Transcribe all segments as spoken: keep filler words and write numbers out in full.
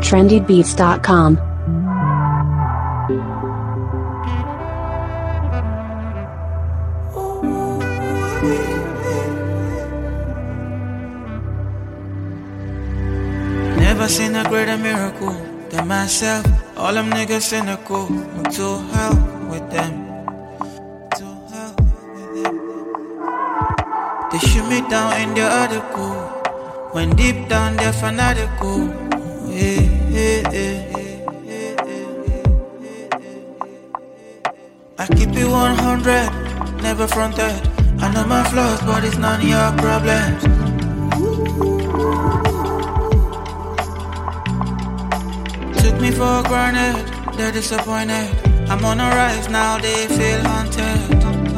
trendy beats dot com. Never seen a greater miracle than myself. All them niggas cynical. I'm to hell with them. To hell with them. They shoot me down in their article. When deep down they're fanatical. Yeah, yeah, yeah. I keep it one hundred, never fronted. I know my flaws, but it's none of your problems. Took me for granted, they're disappointed. I'm on a rise now, they feel haunted.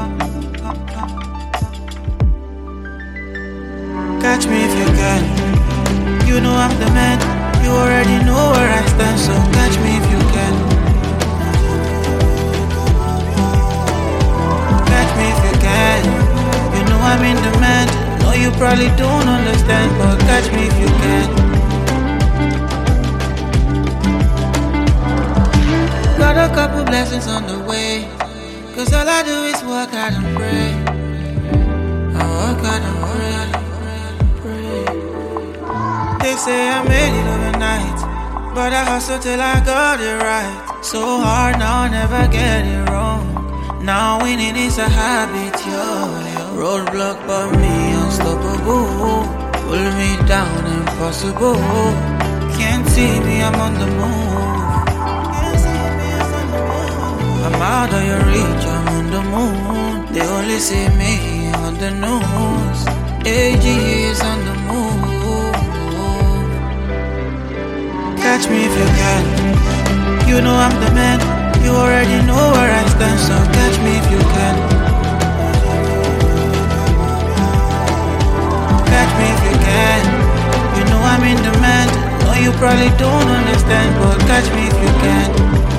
Catch me if you can. You know I'm the man. You already know where I stand, so catch me if you can. Catch me if you can. You know I'm in demand. No, you probably don't understand, but catch me if you can. Got a couple blessings on the way, cause all I do is work out and pray. I work out and pray. They say I made it overnight, but I hustle till I got it right. So hard now, I never get it wrong. Now winning is a habit, yo, yo. Roadblock but me unstoppable. Pull me down, impossible. Can't see me, I'm on the move. Can't see me, I'm on the move. I'm out of your reach, I'm on the moon. They only see me on the news. A G is on the move. Catch me if you can. You know I'm the man. You already know where I stand, so catch me if you can. Catch me if you can. You know I'm in demand. No, you probably don't understand, but catch me if you can.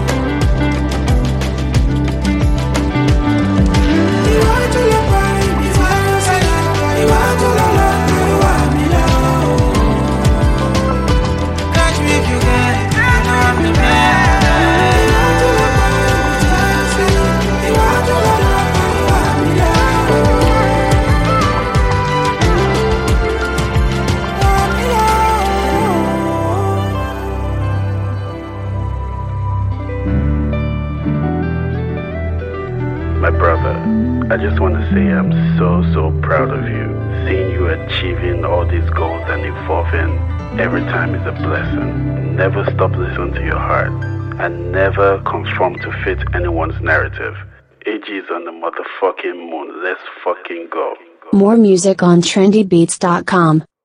You want to look right, you want to say that. You want to look like you want me now. Catch me if you can. You know I'm the man. My brother, I just want to say I'm so, so proud of you. Seeing you achieving all these goals and evolving every time is a blessing. Never stop listening to your heart and never conform to fit anyone's narrative. A G is on the motherfucking moon. Let's fucking go. More music on trendy beats dot com.